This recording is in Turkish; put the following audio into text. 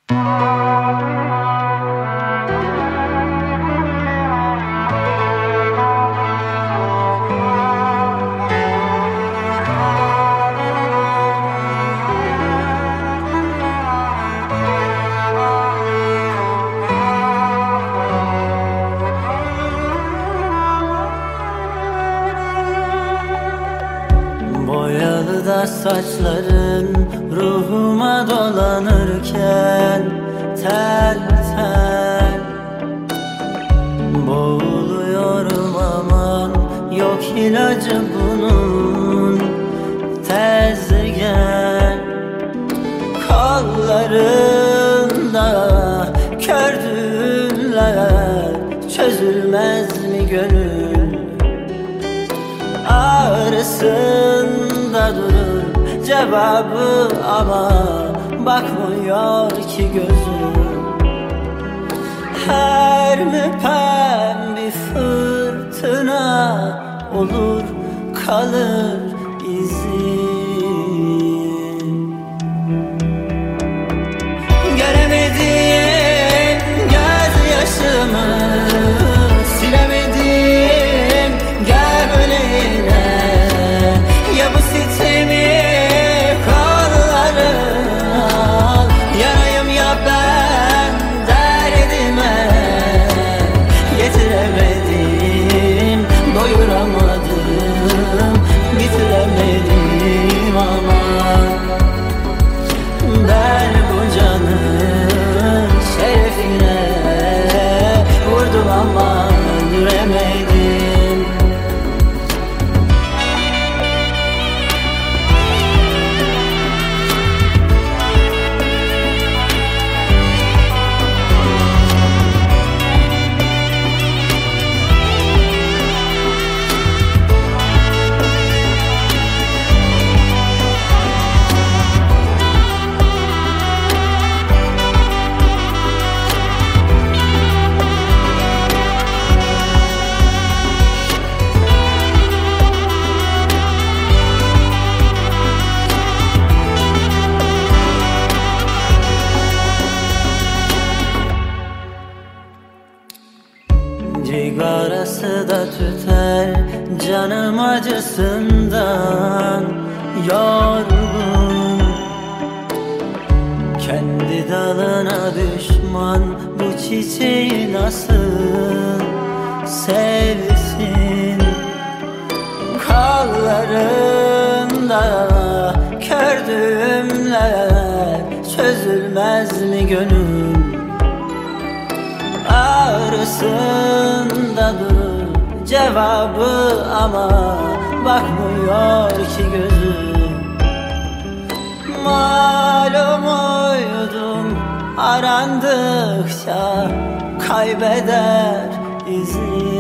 Boyalı da saçların ruhuma dolanırken tel tel boğuluyorum, aman yok ilacı bunun, tez gel. Kollarında kördüğümler çözülmez mi gönül? Ağrısında durur cevabı ama bakmıyor ki gözüm. Her müpem bir fırtına olur, kalır izin. Göremediğim gözyaşımı silemedim gövleğine. Ya bu sitemi kollarına al, yarayım ya ben derdime. Yetiremedim, doyuramadım, bitiremedim ama ben bu canın şerefine vurdum ama öldüremedim. Cigarası da tüter canım acısından yorgun. Kendi dalına düşman bu çiçeği nasıl sevsin? Kollarında kördüğümler çözülmez mi gönül? Ağrısında durur cevabı ama bakmıyor ki gözüm. Malum uydum arandıkça kaybeder izini.